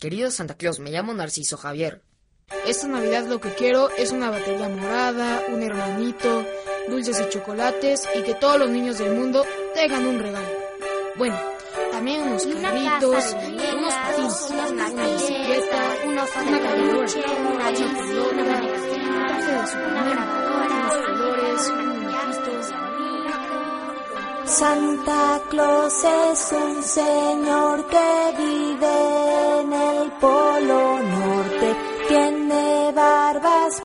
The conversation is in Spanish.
Querido Santa Claus, me llamo Narciso Javier. Esta Navidad lo que quiero es una batería morada, un hermanito, dulces y chocolates y que todos los niños del mundo tengan un regalo. Bueno, también unos carritos, unos patines, una bicicleta, una caminadora, una pelota, un traje de Superman, unos colores, un muñequito. Santa Claus es un señor que vive en el Polo Norte. Tiene barbas